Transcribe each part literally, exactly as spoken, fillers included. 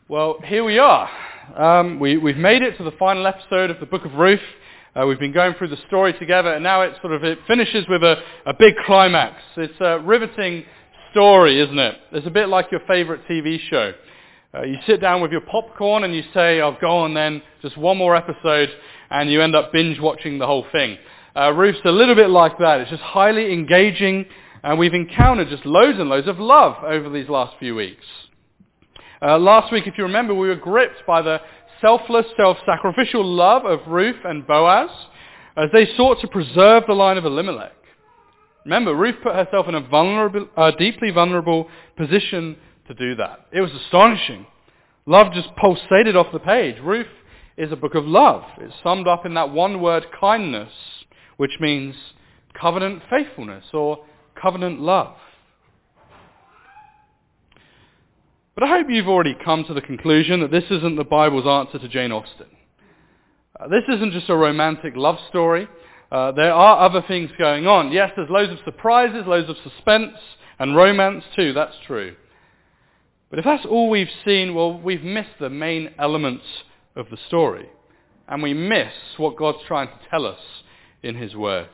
Well, here we are. Um, we, we've made it to the final episode of the Book of Ruth. Uh, we've been going through the story together, and now it sort of it finishes with a, a big climax. It's a riveting story, isn't it? It's a bit like your favorite T V show. Uh, you sit down with your popcorn and you say, "I'll go on then, just one more episode," and you end up binge watching the whole thing. Uh, Ruth's a little bit like that. It's just highly engaging, and we've encountered just loads and loads of love over these last few weeks. Uh, last week, if you remember, we were gripped by the selfless, self-sacrificial love of Ruth and Boaz as they sought to preserve the line of Elimelech. Remember, Ruth put herself in a vulnerable, uh, deeply vulnerable position to do that. It was astonishing. Love just pulsated off the page. Ruth is a book of love. It's summed up in that one word, kindness, which means covenant faithfulness or covenant love. But I hope you've already come to the conclusion that this isn't the Bible's answer to Jane Austen. Uh, this isn't just a romantic love story. Uh, there are other things going on. Yes, there's loads of surprises, loads of suspense, and romance too, that's true. But if that's all we've seen, well, we've missed the main elements of the story. And we miss what God's trying to tell us in his words.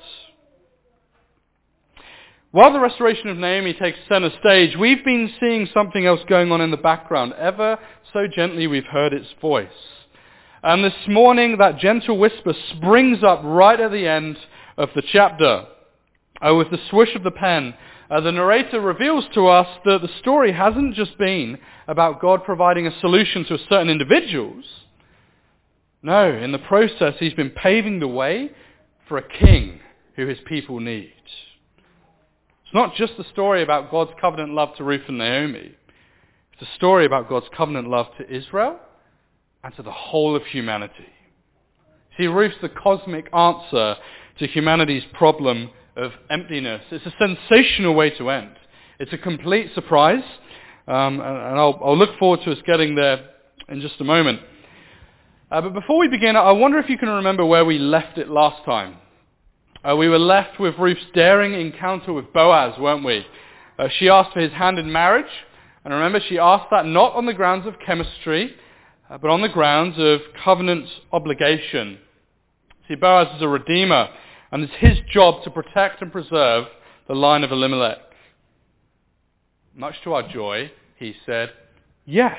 While the restoration of Naomi takes center stage, we've been seeing something else going on in the background. Ever so gently we've heard its voice. And this morning that gentle whisper springs up right at the end of the chapter. Oh, with the swish of the pen, uh, the narrator reveals to us that the story hasn't just been about God providing a solution to certain individuals. No, in the process he's been paving the way for a king who his people need. It's not just a story about God's covenant love to Ruth and Naomi. It's a story about God's covenant love to Israel and to the whole of humanity. See, Ruth's the cosmic answer to humanity's problem of emptiness. It's a sensational way to end. It's a complete surprise, um, and, and I'll, I'll look forward to us getting there in just a moment. Uh, but before we begin, I wonder if you can remember where we left it last time. Uh, we were left with Ruth's daring encounter with Boaz, weren't we? Uh, she asked for his hand in marriage, and remember, she asked that not on the grounds of chemistry, uh, but on the grounds of covenant obligation. See, Boaz is a redeemer, and it's his job to protect and preserve the line of Elimelech. Much to our joy, he said, yes.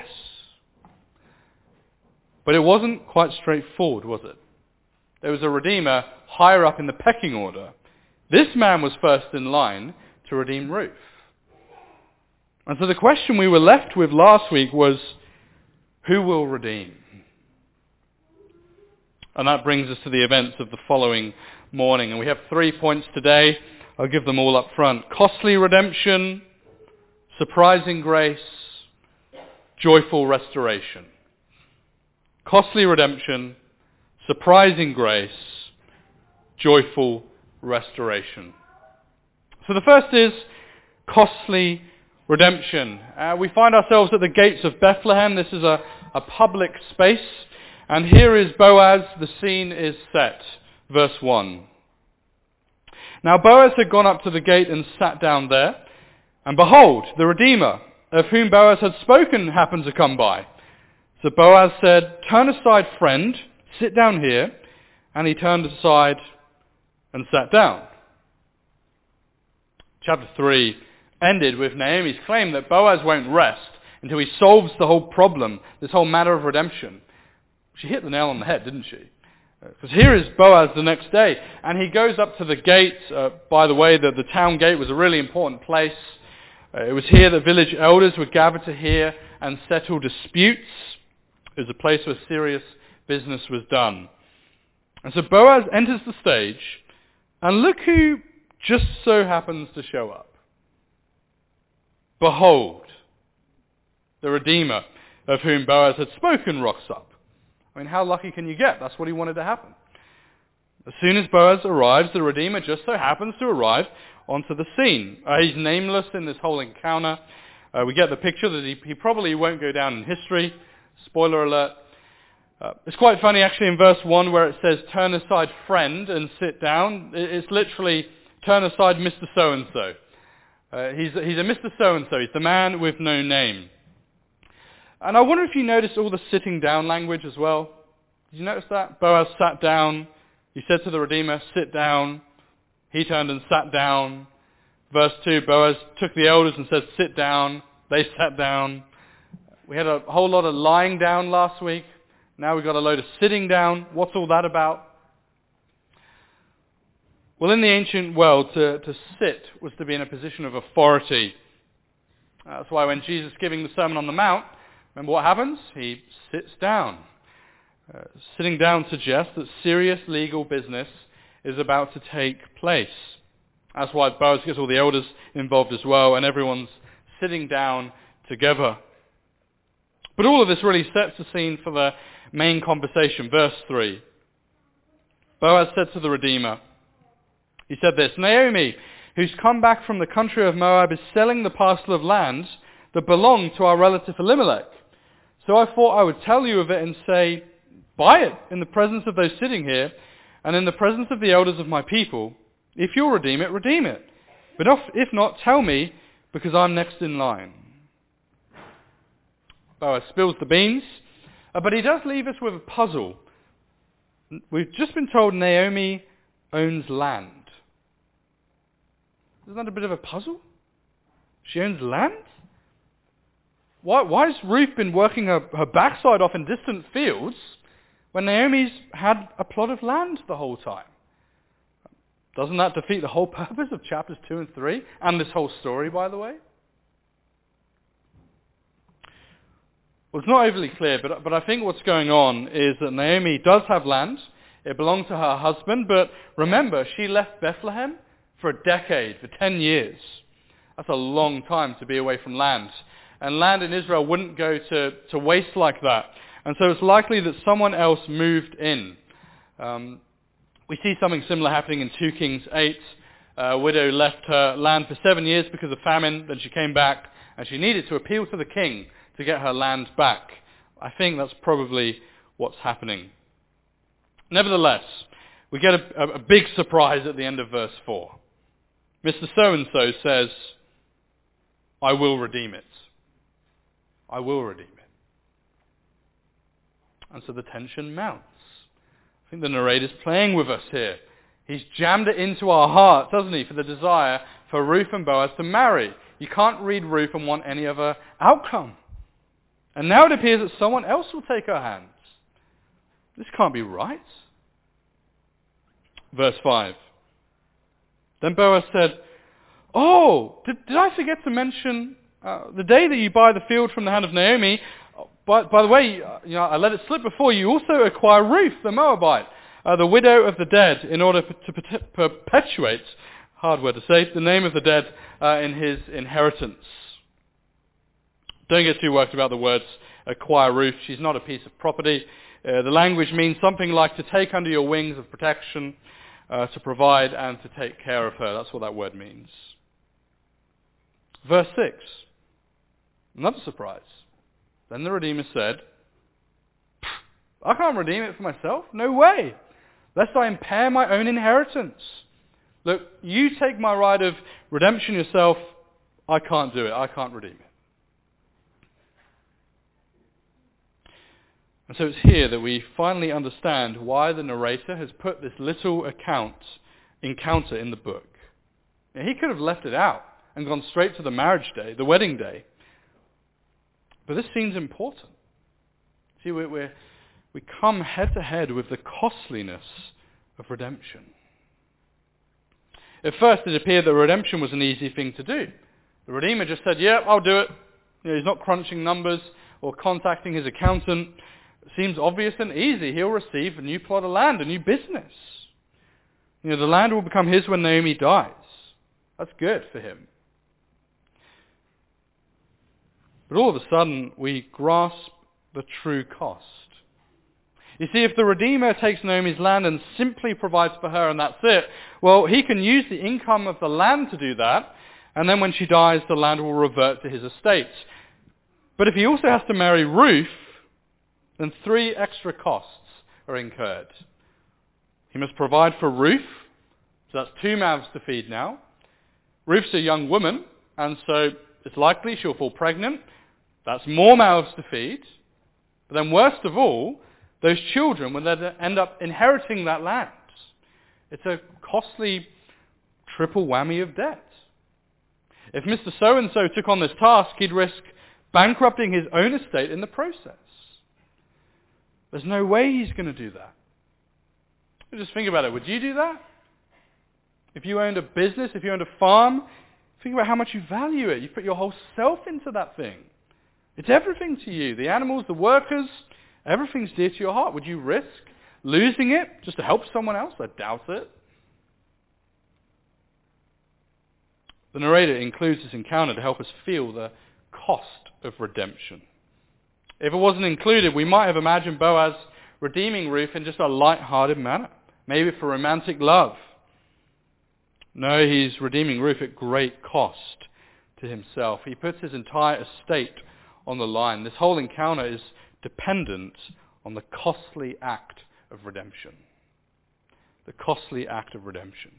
But it wasn't quite straightforward, was it? There was a redeemer higher up in the pecking order. This man was first in line to redeem Ruth. And so the question we were left with last week was, who will redeem? And that brings us to the events of the following morning. And we have three points today. I'll give them all up front. Costly redemption, surprising grace, joyful restoration. Costly redemption, surprising grace, joyful restoration. So the first is costly redemption. Uh, we find ourselves at the gates of Bethlehem. This is a, a public space. And here is Boaz. The scene is set. Verse one. Now Boaz had gone up to the gate and sat down there. And behold, the Redeemer, of whom Boaz had spoken, happened to come by. So Boaz said, "Turn aside, friend. Sit down here." And he turned aside and sat down. Chapter three ended with Naomi's claim that Boaz won't rest until he solves the whole problem, this whole matter of redemption. She hit the nail on the head, didn't she? Because here is Boaz the next day, and he goes up to the gate. Uh, by the way, the, the town gate was a really important place. Uh, it was here that village elders would gather to hear and settle disputes. It was a place where serious business was done. And so Boaz enters the stage, and look who just so happens to show up. Behold, the Redeemer of whom Boaz had spoken rocks up. I mean, how lucky can you get? That's what he wanted to happen. As soon as Boaz arrives, the Redeemer just so happens to arrive onto the scene. Uh, he's nameless in this whole encounter. Uh, we get the picture that he, he probably won't go down in history. Spoiler alert. Uh, it's quite funny actually in verse one where it says, "Turn aside, friend, and sit down." It's literally, "Turn aside, Mister So-and-so." Uh, he's, he's a Mister So-and-so. He's the man with no name. And I wonder if you noticed all the sitting down language as well. Did you notice that? Boaz sat down. He said to the Redeemer, sit down. He turned and sat down. Verse two, Boaz took the elders and said, sit down. They sat down. We had a whole lot of lying down last week. Now we've got a load of sitting down. What's all that about? Well, in the ancient world, to, to sit was to be in a position of authority. That's why when Jesus is giving the Sermon on the Mount, remember what happens? He sits down. Uh, sitting down suggests that serious legal business is about to take place. That's why Boaz gets all the elders involved as well, and everyone's sitting down together. But all of this really sets the scene for the main conversation. Verse three. Boaz said to the Redeemer, he said this, Naomi, who's come back from the country of Moab, is selling the parcel of land that belonged to our relative Elimelech. So I thought I would tell you of it and say, buy it in the presence of those sitting here and in the presence of the elders of my people. If you'll redeem it, redeem it. But if, if not, tell me, because I'm next in line. Boaz spills the beans, uh, but he does leave us with a puzzle. We've just been told Naomi owns land. Isn't that a bit of a puzzle? She owns land? Why, why has Ruth been working her, her backside off in distant fields when Naomi's had a plot of land the whole time? Doesn't that defeat the whole purpose of chapters two and three, and this whole story, by the way? Well, it's not overly clear, but, but I think what's going on is that Naomi does have land. It belonged to her husband, but remember, she left Bethlehem for a decade, for ten years. That's a long time to be away from land. And land in Israel wouldn't go to, to waste like that. And so it's likely that someone else moved in. Um, we see something similar happening in two Kings eight. A widow left her land for seven years because of famine. Then she came back and she needed to appeal to the king to get her land back. I think that's probably what's happening. Nevertheless, we get a, a, a big surprise at the end of verse four. Mister So-and-so says, I will redeem it. I will redeem it. And so the tension mounts. I think the narrator's playing with us here. He's jammed it into our hearts, doesn't he, for the desire for Ruth and Boaz to marry. You can't read Ruth and want any other outcome. And now it appears that someone else will take her hands. This can't be right. Verse five. Then Boaz said, oh, did, did I forget to mention uh, the day that you buy the field from the hand of Naomi? By, by the way, uh, you know, I let it slip before, you also acquire Ruth, the Moabite, uh, the widow of the dead, in order to perpetuate, hard word to say, the name of the dead uh, in his inheritance. Don't get too worked about the words acquire Ruth. She's not a piece of property. Uh, the language means something like to take under your wings of protection, uh, to provide and to take care of her. That's what that word means. Verse six. Another surprise. Then the Redeemer said, I can't redeem it for myself. No way. Lest I impair my own inheritance. Look, you take my right of redemption yourself. I can't do it. I can't redeem it. And so it's here that we finally understand why the narrator has put this little account, encounter in the book. Now, he could have left it out and gone straight to the marriage day, the wedding day. But this seems important. See, we we we come head to head with the costliness of redemption. At first it appeared that redemption was an easy thing to do. The Redeemer just said, yeah, I'll do it. You know, he's not crunching numbers or contacting his accountant. It seems obvious and easy. He'll receive a new plot of land, a new business. You know, the land will become his when Naomi dies. That's good for him. But all of a sudden, we grasp the true cost. You see, if the Redeemer takes Naomi's land and simply provides for her and that's it, well, he can use the income of the land to do that, and then when she dies, the land will revert to his estate. But if he also has to marry Ruth, then three extra costs are incurred. He must provide for Ruth, so that's two mouths to feed now. Ruth's a young woman, and so it's likely she'll fall pregnant. That's more mouths to feed. But then worst of all, those children will then end up inheriting that land. It's a costly triple whammy of debt. If Mister So-and-so took on this task, he'd risk bankrupting his own estate in the process. There's no way he's going to do that. Just think about it. Would you do that? If you owned a business, if you owned a farm, think about how much you value it. You put your whole self into that thing. It's everything to you. The animals, the workers, everything's dear to your heart. Would you risk losing it just to help someone else? I doubt it. The narrator includes this encounter to help us feel the cost of redemption. If it wasn't included, we might have imagined Boaz redeeming Ruth in just a light-hearted manner, maybe for romantic love. No, he's redeeming Ruth at great cost to himself. He puts his entire estate on the line. This whole encounter is dependent on the costly act of redemption. The costly act of redemption.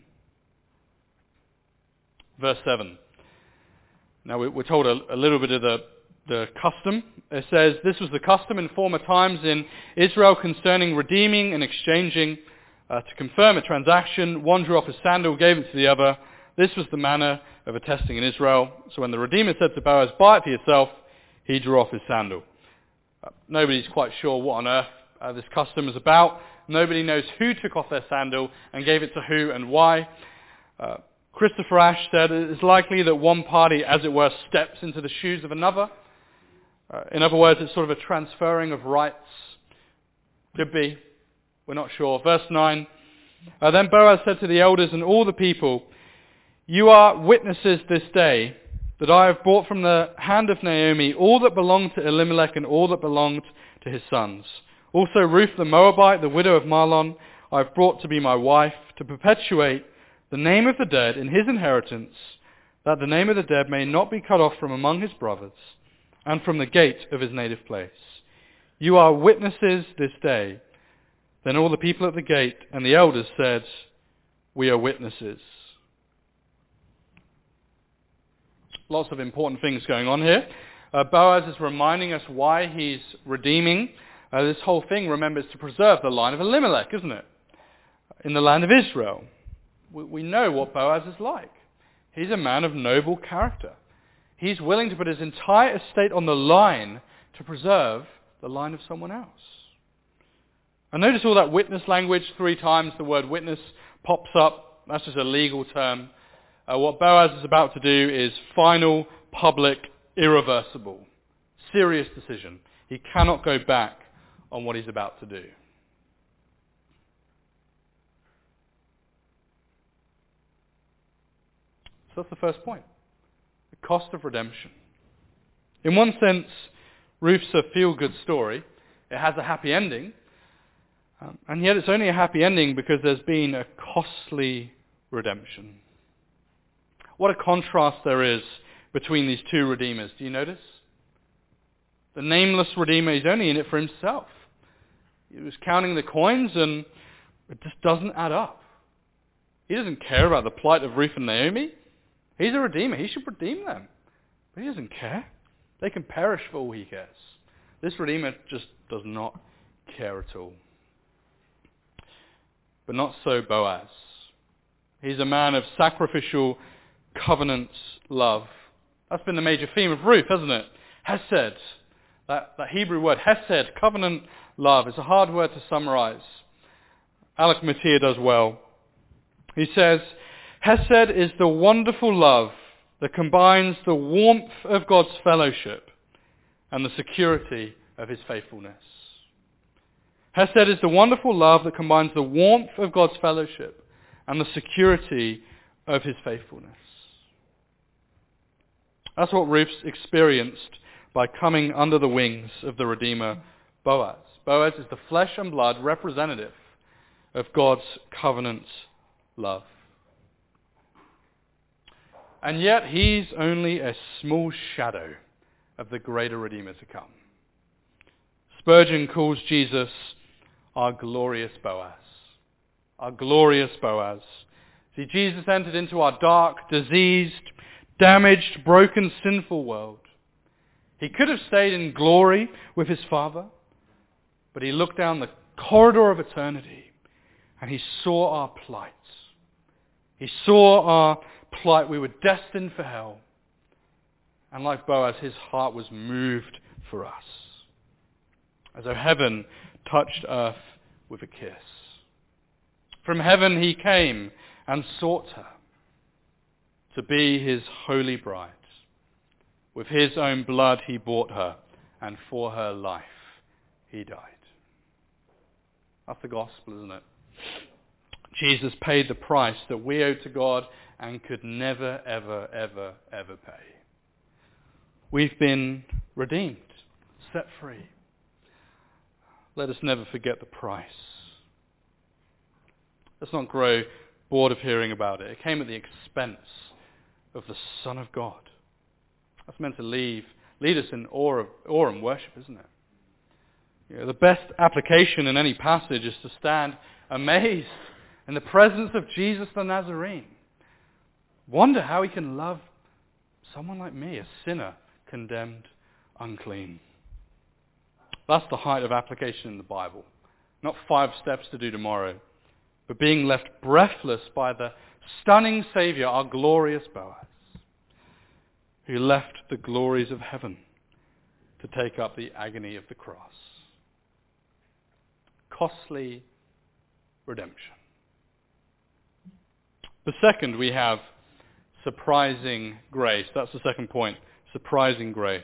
Verse seven. Now we're told a, a little bit of the, the custom. It says, this was the custom in former times in Israel concerning redeeming and exchanging. Uh, to confirm a transaction, one drew off his sandal, gave it to the other. This was the manner of attesting in Israel. So when the Redeemer said to Boaz, buy it for yourself, he drew off his sandal. Uh, nobody's quite sure what on earth uh, this custom is about. Nobody knows who took off their sandal and gave it to who and why. Uh, Christopher Ash said it is likely that one party, as it were, steps into the shoes of another. Uh, in other words, it's sort of a transferring of rights. Could be. We're not sure. Verse nine. Uh, then Boaz said to the elders and all the people, you are witnesses this day that I have brought from the hand of Naomi all that belonged to Elimelech and all that belonged to his sons. Also Ruth the Moabite, the widow of Mahlon, I have brought to be my wife, to perpetuate the name of the dead in his inheritance, that the name of the dead may not be cut off from among his brothers, and from the gate of his native place. You are witnesses this day. Then all the people at the gate and the elders said, we are witnesses. Lots of important things going on here. Uh, Boaz is reminding us why he's redeeming. Uh, this whole thing, remember, is to preserve the line of Elimelech, isn't it? In the land of Israel. We, we know what Boaz is like. He's a man of noble character. He's willing to put his entire estate on the line to preserve the line of someone else. And notice all that witness language, three times the word witness pops up. That's just a legal term. Uh, what Boaz is about to do is final, public, irreversible, serious decision. He cannot go back on what he's about to do. So that's the first point. The cost of redemption. In one sense, Ruth's a feel-good story. It has a happy ending. Um, and yet it's only a happy ending because there's been a costly redemption. What a contrast there is between these two redeemers. Do you notice? The nameless redeemer, he's only in it for himself. He was counting the coins and it just doesn't add up. He doesn't care about the plight of Ruth and Naomi. He's a redeemer. He should redeem them. But he doesn't care. They can perish for all he cares. This redeemer just does not care at all. But not so Boaz. He's a man of sacrificial covenant love. That's been the major theme of Ruth, hasn't it? Hesed. That, that Hebrew word, hesed, covenant love. It's a hard word to summarize. Alec Mattia does well. He says, Hesed is the wonderful love that combines the warmth of God's fellowship and the security of his faithfulness. Hesed is the wonderful love that combines the warmth of God's fellowship and the security of his faithfulness. That's what Ruth's experienced by coming under the wings of the Redeemer, Boaz. Boaz is the flesh and blood representative of God's covenant love. And yet he's only a small shadow of the greater Redeemer to come. Spurgeon calls Jesus our glorious Boaz. Our glorious Boaz. See, Jesus entered into our dark, diseased, damaged, broken, sinful world. He could have stayed in glory with his Father, but he looked down the corridor of eternity and he saw our plight. He saw our plight. We were destined for hell. And like Boaz, his heart was moved for us, as though heaven touched earth with a kiss. From heaven he came and sought her to be his holy bride. With his own blood he bought her, and for her life he died. That's the gospel, isn't it? Jesus paid the price that we owe to God and could never, ever, ever, ever pay. We've been redeemed, set free. Let us never forget the price. Let's not grow bored of hearing about it. It came at the expense of the Son of God. That's meant to leave, lead us in awe, of, awe and worship, isn't it? You know, the best application in any passage is to stand amazed in the presence of Jesus the Nazarene. Wonder how he can love someone like me, a sinner, condemned, unclean. That's the height of application in the Bible. Not five steps to do tomorrow, but being left breathless by the stunning Saviour, our glorious Boaz, who left the glories of heaven to take up the agony of the cross. Costly redemption. The second, we have surprising grace. That's the second point. Surprising grace.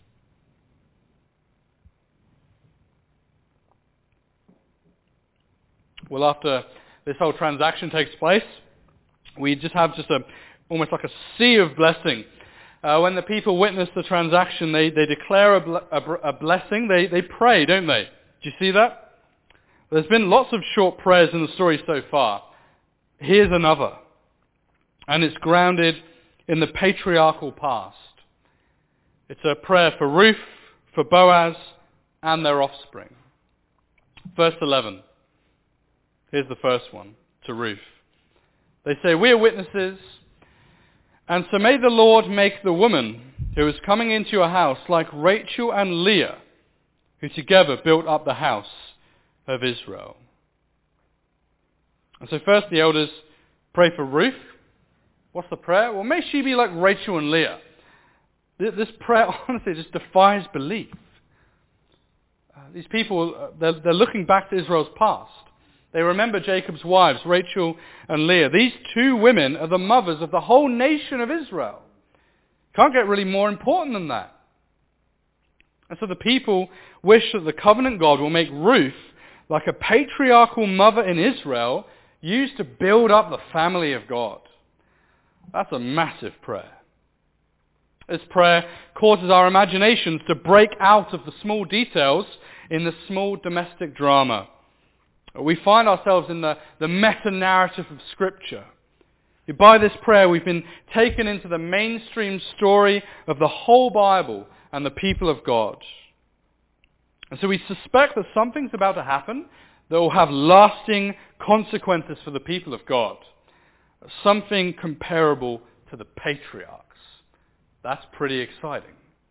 Well, after this whole transaction takes place, we just have just a almost like a sea of blessing. Uh, when the people witness the transaction, they, they declare a, ble- a, a blessing. They, they pray, don't they? Do you see that? There's been lots of short prayers in the story so far. Here's another. And it's grounded in the patriarchal past. It's a prayer for Ruth, for Boaz, and their offspring. Verse eleven. Here's the first one, to Ruth. They say, "We are witnesses, and so may the Lord make the woman who is coming into your house like Rachel and Leah, who together built up the house of Israel." And so first the elders pray for Ruth. What's the prayer? Well, may she be like Rachel and Leah. This prayer, honestly, just defies belief. Uh, these people, uh, they're, they're looking back to Israel's past. They remember Jacob's wives, Rachel and Leah. These two women are the mothers of the whole nation of Israel. Can't get really more important than that. And so the people wish that the covenant God will make Ruth like a patriarchal mother in Israel, used to build up the family of God. That's a massive prayer. This prayer causes our imaginations to break out of the small details in the small domestic drama. We find ourselves in the, the meta-narrative of Scripture. By this prayer, we've been taken into the mainstream story of the whole Bible and the people of God. And so we suspect that something's about to happen that will have lasting consequences for the people of God. Something comparable to the patriarchs. That's pretty exciting.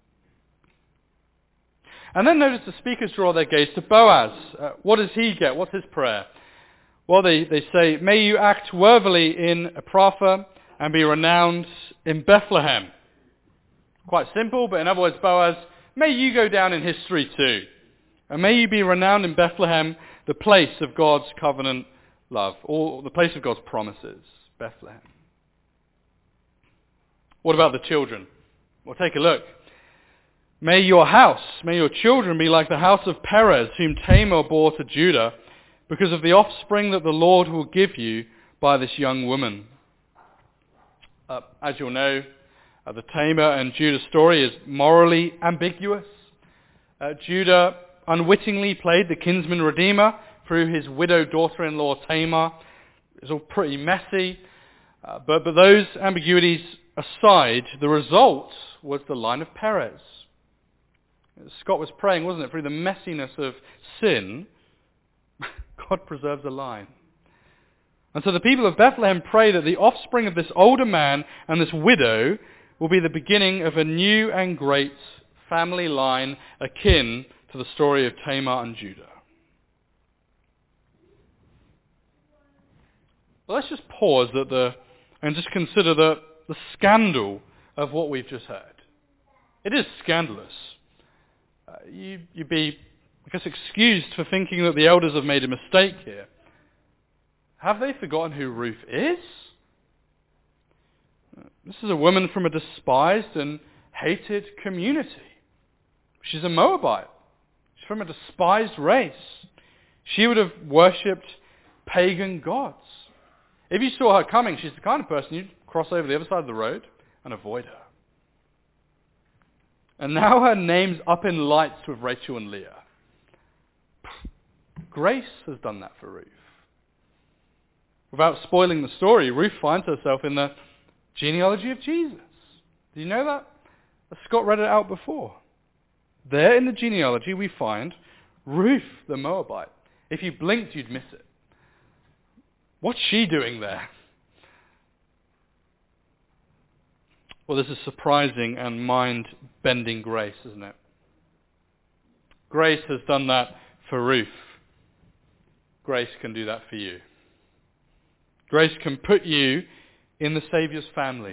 And then notice the speakers draw their gaze to Boaz. Uh, what does he get? What's his prayer? Well, they, they say, "May you act worthily in Ephrathah and be renowned in Bethlehem." Quite simple, but in other words, Boaz, may you go down in history too. And may you be renowned in Bethlehem, the place of God's covenant love, or the place of God's promises, Bethlehem. What about the children? Well, take a look. "May your house, may your children be like the house of Perez, whom Tamar bore to Judah, because of the offspring that the Lord will give you by this young woman." Uh, as you'll know, uh, the Tamar and Judah story is morally ambiguous. Uh, Judah unwittingly played the kinsman redeemer through his widowed daughter-in-law Tamar. It's all pretty messy. Uh, but, but those ambiguities aside, the result was the line of Perez. Scott was praying, wasn't it? Through the messiness of sin, God preserves a line. And so the people of Bethlehem pray that the offspring of this older man and this widow will be the beginning of a new and great family line akin to the story of Tamar and Judah. But let's just pause at the and just consider the, the scandal of what we've just heard. It is scandalous. Uh, you, you'd be, I guess, excused for thinking that the elders have made a mistake here. Have they forgotten who Ruth is? This is a woman from a despised and hated community. She's a Moabite. She's from a despised race. She would have worshipped pagan gods. If you saw her coming, she's the kind of person you'd cross over the other side of the road and avoid her. And now her name's up in lights with Rachel and Leah. Grace has done that for Ruth. Without spoiling the story, Ruth finds herself in the genealogy of Jesus. Do you know that? Scott read it out before. There in the genealogy we find Ruth the Moabite. If you blinked, you'd miss it. What's she doing there? Well, this is surprising and mind-bending grace, isn't it? Grace has done that for Ruth. Grace can do that for you. Grace can put you in the Saviour's family.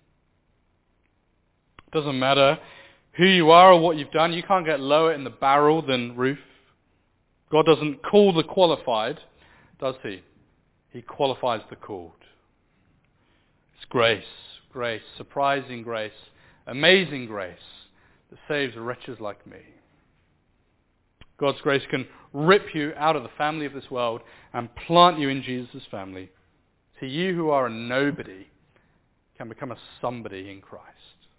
It doesn't matter who you are or what you've done. You can't get lower in the barrel than Ruth. God doesn't call the qualified, does he? He qualifies the called. It's grace, grace, surprising grace, amazing grace that saves wretches like me. God's grace can rip you out of the family of this world and plant you in Jesus' family. To you who are a nobody can become a somebody in Christ.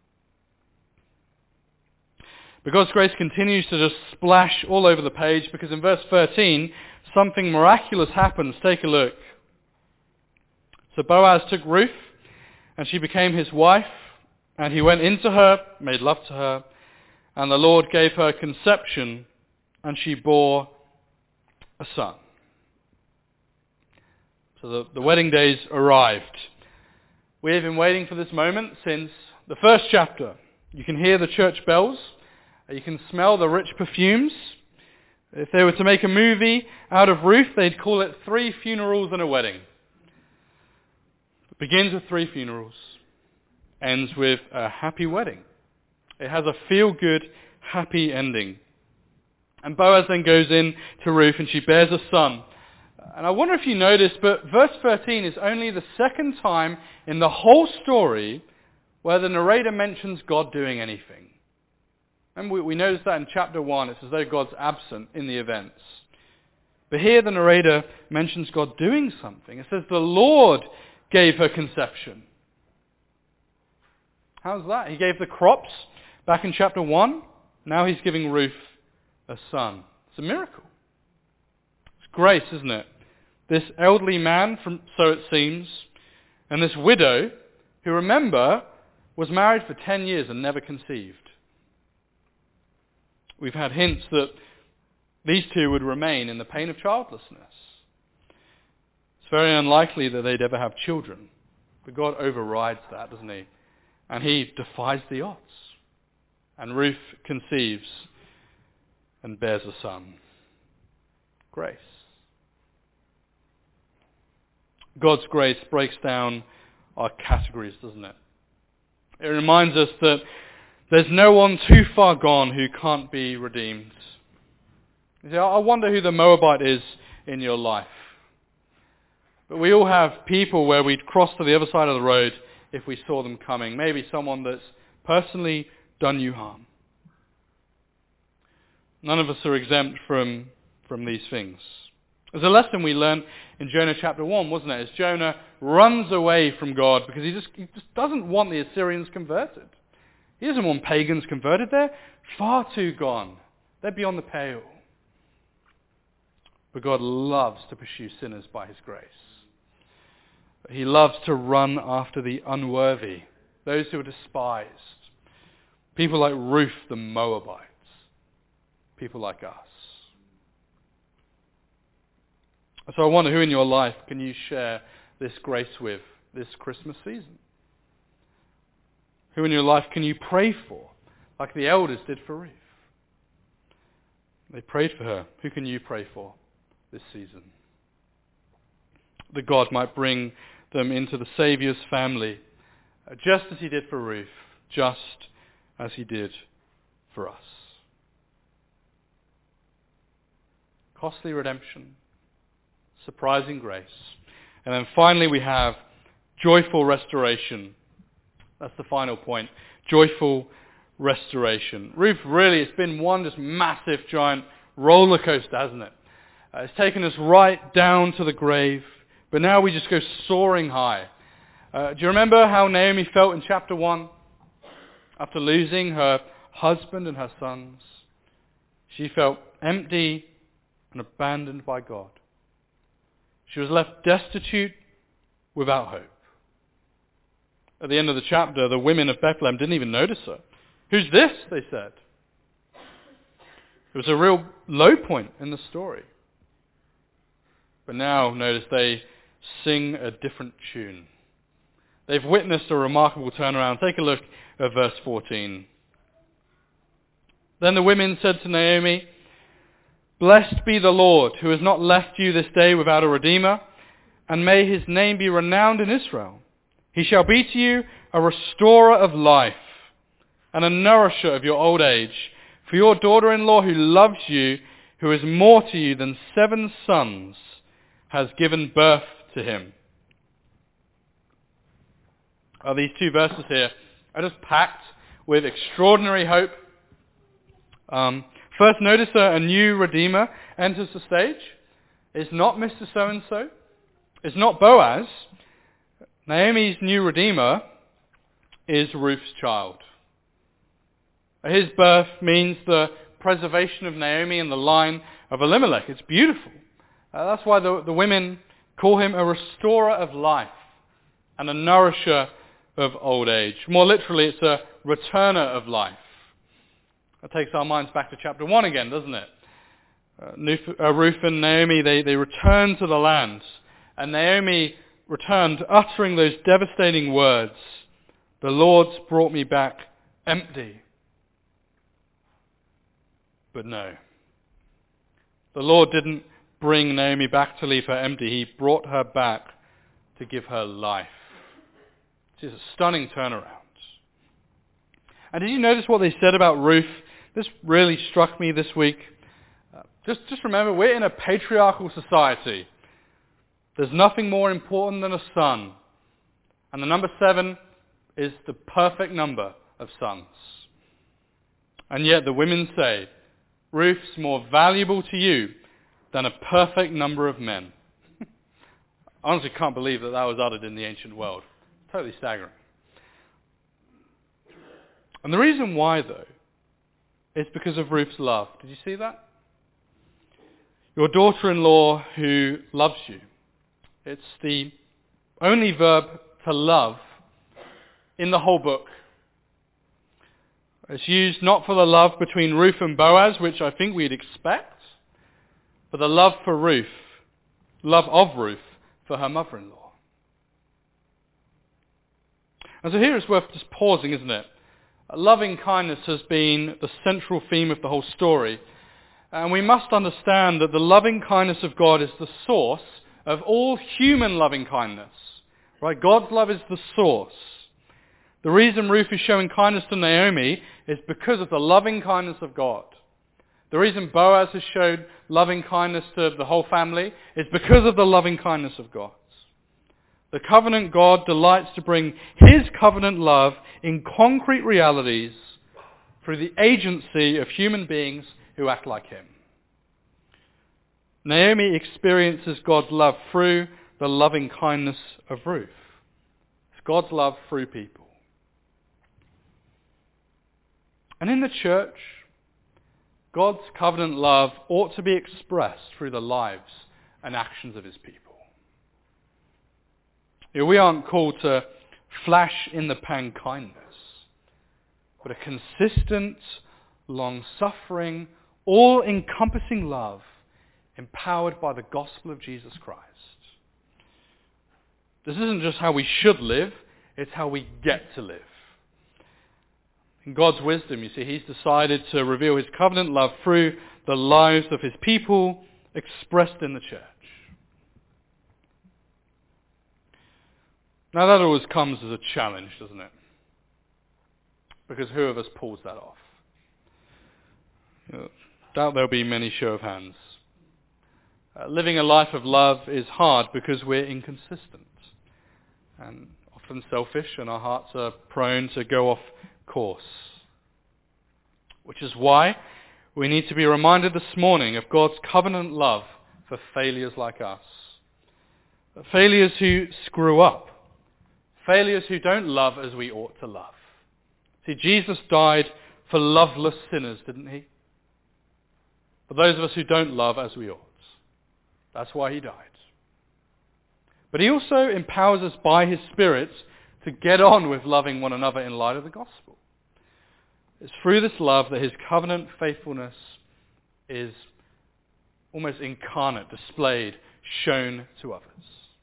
But God's grace continues to just splash all over the page because in verse thirteen, something miraculous happens. Take a look. So Boaz took Ruth, and she became his wife, and he went into her, made love to her, and the Lord gave her conception, and she bore a son. So the, the wedding days arrived. We have been waiting for this moment since the first chapter. You can hear the church bells. You can smell the rich perfumes. If they were to make a movie out of Ruth, they'd call it Three Funerals and a Wedding. It begins with three funerals, ends with a happy wedding. It has a feel-good, happy ending. And Boaz then goes in to Ruth and she bears a son. And I wonder if you noticed, but verse thirteen is only the second time in the whole story where the narrator mentions God doing anything. And we, we noticed that in chapter one, it's as though God's absent in the events. But here the narrator mentions God doing something. It says the Lord gave her conception. How's that? He gave the crops back in chapter one. Now he's giving Ruth a son. It's a miracle. It's grace, isn't it? This elderly man, from so it seems, and this widow, who remember, was married for ten years and never conceived. We've had hints that these two would remain in the pain of childlessness. It's very unlikely that they'd ever have children. But God overrides that, doesn't he? And he defies the odds. And Ruth conceives and bears a son. Grace. God's grace breaks down our categories, doesn't it? It reminds us that there's no one too far gone who can't be redeemed. You see, I wonder who the Moabite is in your life. But we all have people where we'd cross to the other side of the road if we saw them coming. Maybe someone that's personally done you harm. None of us are exempt from, from these things. There's a lesson we learned in Jonah chapter one, wasn't it? As Jonah runs away from God because he just, he just doesn't want the Assyrians converted. He doesn't want pagans converted. They're far too gone. They're beyond the pale. But God loves to pursue sinners by his grace. He loves to run after the unworthy, those who are despised. People like Ruth the Moabite. People like us. So I wonder who in your life can you share this grace with this Christmas season? Who in your life can you pray for? like the elders did for Ruth. They prayed for her. Who can you pray for this season? That God might bring them into the Saviour's family, just as he did for Ruth, just as he did for us. Costly redemption, surprising grace. And then finally we have joyful restoration. That's the final point. Joyful restoration. Ruth, really, it's been one just massive, giant roller coaster, hasn't it? Uh, it's taken us right down to the grave, but now we just go soaring high. Uh, do you remember how Naomi felt in chapter one? After losing her husband and her sons, she felt empty and abandoned by God. She was left destitute without hope. At the end of the chapter, the women of Bethlehem didn't even notice her. Who's this? They said. It was a real low point in the story. But now, notice, they sing a different tune. They've witnessed a remarkable turnaround. Take a look at verse fourteen. Then the women said to Naomi, "Blessed be the Lord, who has not left you this day without a redeemer, and may his name be renowned in Israel. He shall be to you a restorer of life, and a nourisher of your old age. For your daughter-in-law who loves you, who is more to you than seven sons, has given birth to him." Uh, these two verses here are just packed with extraordinary hope. Um, first, notice a, a new Redeemer enters the stage. It's not Mister So-and-so. It's not Boaz. Naomi's new Redeemer is Ruth's child. His birth means the preservation of Naomi and the line of Elimelech. It's beautiful. Uh, that's why the, the women call him a restorer of life and a nourisher of old age. More literally, it's a returner of life. That takes our minds back to chapter one again, doesn't it? Uh, Ruth and Naomi, they, they returned to the land. And Naomi returned uttering those devastating words, "The Lord's brought me back empty." But no. The Lord didn't bring Naomi back to leave her empty. He brought her back to give her life. It's a stunning turnaround. And did you notice what they said about Ruth? This really struck me this week. Uh, just, just remember, we're in a patriarchal society. There's nothing more important than a son. And the number seven is the perfect number of sons. And yet the women say, Ruth's more valuable to you than a perfect number of men. I honestly can't believe that that was uttered in the ancient world. Totally staggering. And the reason why, though, is because of Ruth's love. Did you see that? Your daughter-in-law who loves you. It's the only verb to love in the whole book. It's used not for the love between Ruth and Boaz, which I think we'd expect, but the love for Ruth, love of Ruth for her mother-in-law. And so here it's worth just pausing, isn't it? Loving kindness has been the central theme of the whole story. And we must understand that the loving kindness of God is the source of all human loving kindness. Right? God's love is the source. The reason Ruth is showing kindness to Naomi is because of the loving kindness of God. The reason Boaz has showed loving kindness to the whole family is because of the loving kindness of God. The covenant God delights to bring his covenant love in concrete realities through the agency of human beings who act like him. Naomi experiences God's love through the loving kindness of Ruth. It's God's love through people. And in the church, God's covenant love ought to be expressed through the lives and actions of his people. You know, we aren't called to flash in the pan kindness, but a consistent, long-suffering, all-encompassing love empowered by the gospel of Jesus Christ. This isn't just how we should live, it's how we get to live. In God's wisdom, you see, he's decided to reveal his covenant love through the lives of his people expressed in the church. Now that always comes as a challenge, doesn't it? Because who of us pulls that off? You know, doubt there'll be many show of hands. Uh, living a life of love is hard because we're inconsistent and often selfish, and our hearts are prone to go off course. Which is why we need to be reminded this morning of God's covenant love for failures like us. Failures who screw up. Failures who don't love as we ought to love. See, Jesus died for loveless sinners, didn't he? For those of us who don't love as we ought. That's why he died. But he also empowers us by his Spirit to get on with loving one another in light of the gospel. It's through this love that his covenant faithfulness is almost incarnate, displayed, shown to others.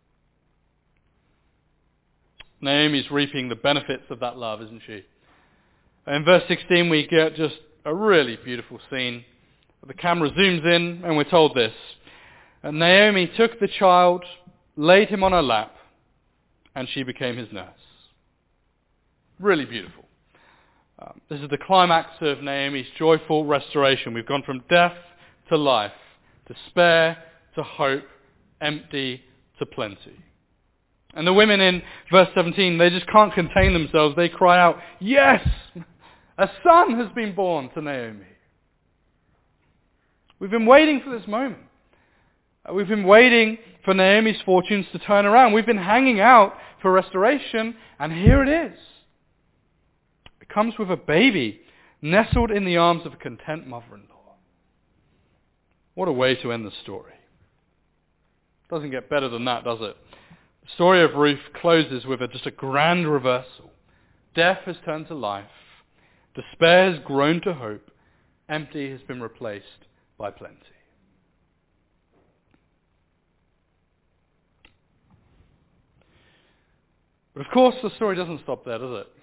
Naomi's reaping the benefits of that love, isn't she? In verse sixteen we get just a really beautiful scene. The camera zooms in and we're told this. And Naomi took the child, laid him on her lap, and she became his nurse. Really beautiful. Um, this is the climax of Naomi's joyful restoration. We've gone from death to life, despair to hope, empty to plenty. And the women in verse seventeen, they just can't contain themselves. They cry out, yes, a son has been born to Naomi. We've been waiting for this moment. We've been waiting for Naomi's fortunes to turn around. We've been hanging out for restoration, and here it is. It comes with a baby nestled in the arms of a content mother-in-law. What a way to end the story. Doesn't get better than that, does it? The story of Ruth closes with a, just a grand reversal. Death has turned to life. Despair has grown to hope. Empty has been replaced by plenty. But of course the story doesn't stop there, does it?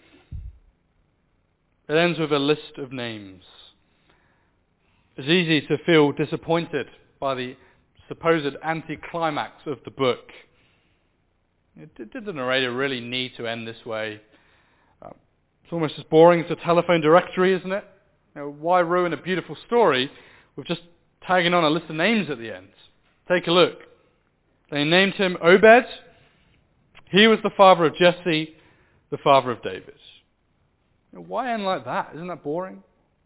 It ends with a list of names. It's easy to feel disappointed by the supposed anticlimax of the book. Did the narrator really need to end this way? Uh, it's almost as boring as a telephone directory, isn't it? You know, why ruin a beautiful story with just tagging on a list of names at the end? Take a look. They named him Obed. He was the father of Jesse, the father of David. You know, why end like that? Isn't that boring?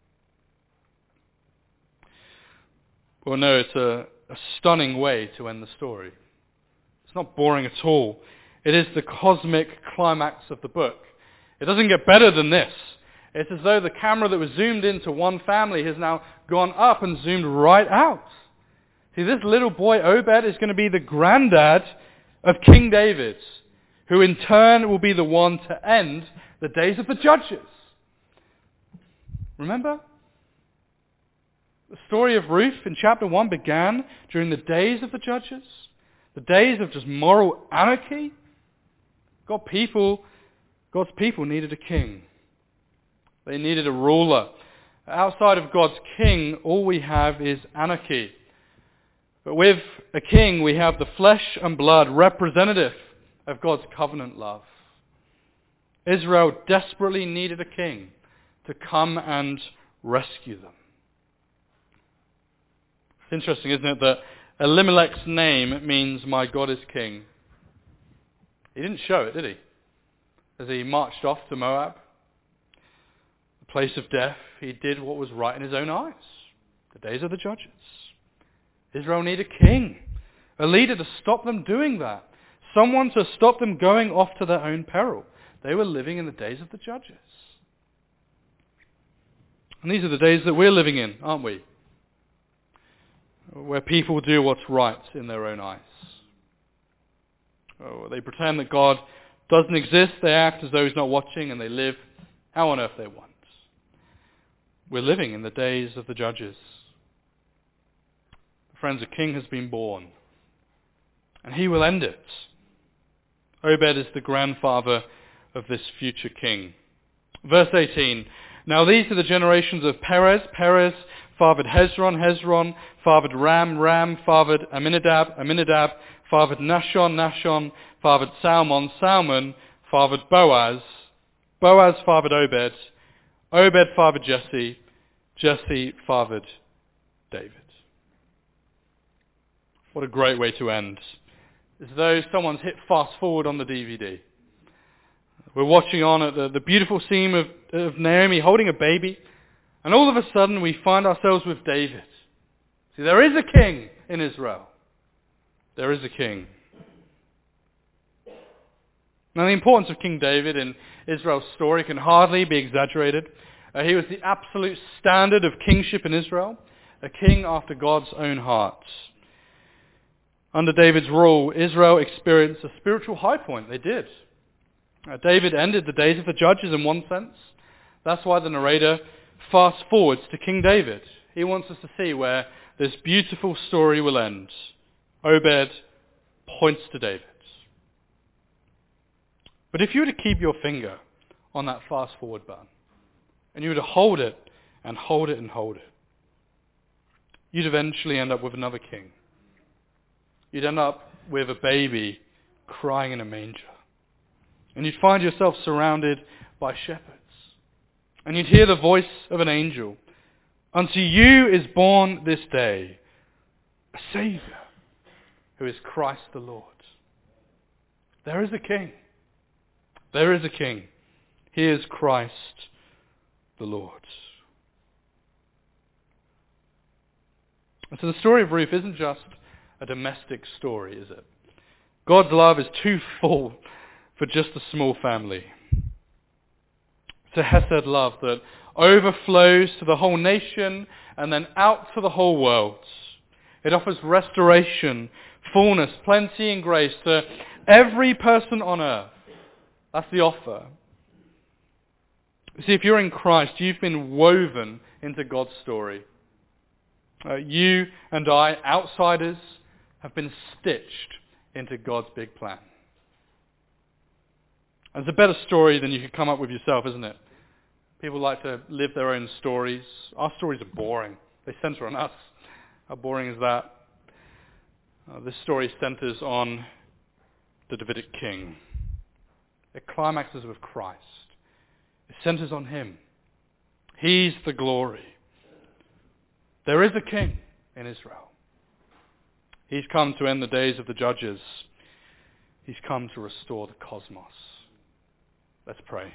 Well, no, it's a, a stunning way to end the story. It's not boring at all. It is the cosmic climax of the book. It doesn't get better than this. It's as though the camera that was zoomed into one family has now gone up and zoomed right out. See, this little boy Obed is going to be the granddad of King David, who in turn will be the one to end the days of the judges. Remember? The story of Ruth in chapter one began during the days of the judges, the days of just moral anarchy. God people, God's people needed a king. They needed a ruler. Outside of God's king, all we have is anarchy. But with a king, we have the flesh and blood representative of God's covenant love. Israel desperately needed a king to come and rescue them. It's interesting, isn't it, that Elimelech's name means my God is king. He didn't show it, did he? As he marched off to Moab, the place of death, he did what was right in his own eyes. The days of the judges. Israel needed a king, a leader to stop them doing that. Someone to stop them going off to their own peril. They were living in the days of the judges. And these are the days that we're living in, aren't we? Where people do what's right in their own eyes. Oh, they pretend that God doesn't exist, they act as though he's not watching, and they live how on earth they want. We're living in the days of the judges. Friends, a king has been born, and he will end it. Obed is the grandfather of this future king. Verse eighteen, Now these are the generations of Perez. Perez fathered Hezron. Hezron fathered Ram. Ram fathered Aminadab. Aminadab fathered Nashon. Nashon fathered Salmon. Salmon fathered Boaz. Boaz fathered Obed. Obed fathered Jesse. Jesse fathered David. What a great way to end. As though someone's hit fast forward on the D V D. We're watching on at the, the beautiful scene of, of Naomi holding a baby, and all of a sudden we find ourselves with David. See, there is a king in Israel. There is a king. Now the importance of King David in Israel's story can hardly be exaggerated. Uh, he was the absolute standard of kingship in Israel, a king after God's own heart. Under David's rule, Israel experienced a spiritual high point. They did. Uh, David ended the days of the judges in one sense. That's why the narrator fast forwards to King David. He wants us to see where this beautiful story will end. Obed points to David. But if you were to keep your finger on that fast forward button, and you were to hold it and hold it and hold it, you'd eventually end up with another king. You'd end up with a baby crying in a manger. And you'd find yourself surrounded by shepherds. And you'd hear the voice of an angel. Unto you is born this day a Saviour, who is Christ the Lord. There is a king. There is a king. He is Christ the Lord. And so the story of Ruth isn't just a domestic story, is it? God's love is too full for just a small family. It's a Hesed love that overflows to the whole nation and then out to the whole world. It offers restoration, fullness, plenty and grace to every person on earth. That's the offer. See, if you're in Christ, you've been woven into God's story. Uh, you and I, outsiders, have been stitched into God's big plan. And it's a better story than you could come up with yourself, isn't it? People like to live their own stories. Our stories are boring. They center on us. How boring is that? Uh, this story centers on the Davidic king. It climaxes with Christ. It centers on him. He's the glory. There is a king in Israel. He's come to end the days of the judges. He's come to restore the cosmos. Let's pray.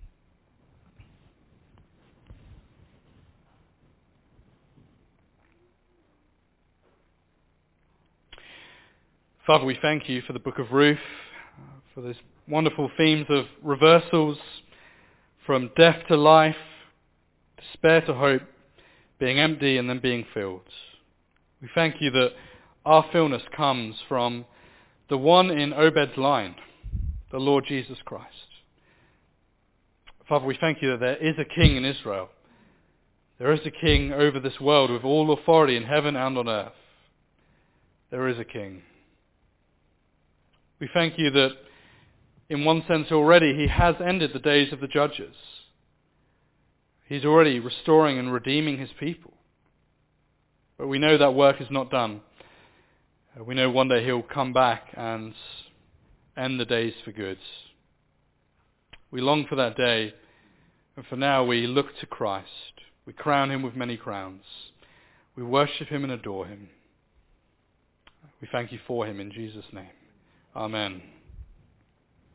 Father, we thank you for the book of Ruth, for those wonderful themes of reversals from death to life, despair to hope, being empty and then being filled. We thank you that our fullness comes from the one in Obed's line, the Lord Jesus Christ. Father, we thank you that there is a king in Israel. There is a king over this world with all authority in heaven and on earth. There is a king. We thank you that in one sense already he has ended the days of the judges. He's already restoring and redeeming his people. But we know that work is not done. We know one day he'll come back and end the days for good. We long for that day, and for now we look to Christ. We crown him with many crowns. We worship him and adore him. We thank you for him in Jesus' name. Amen.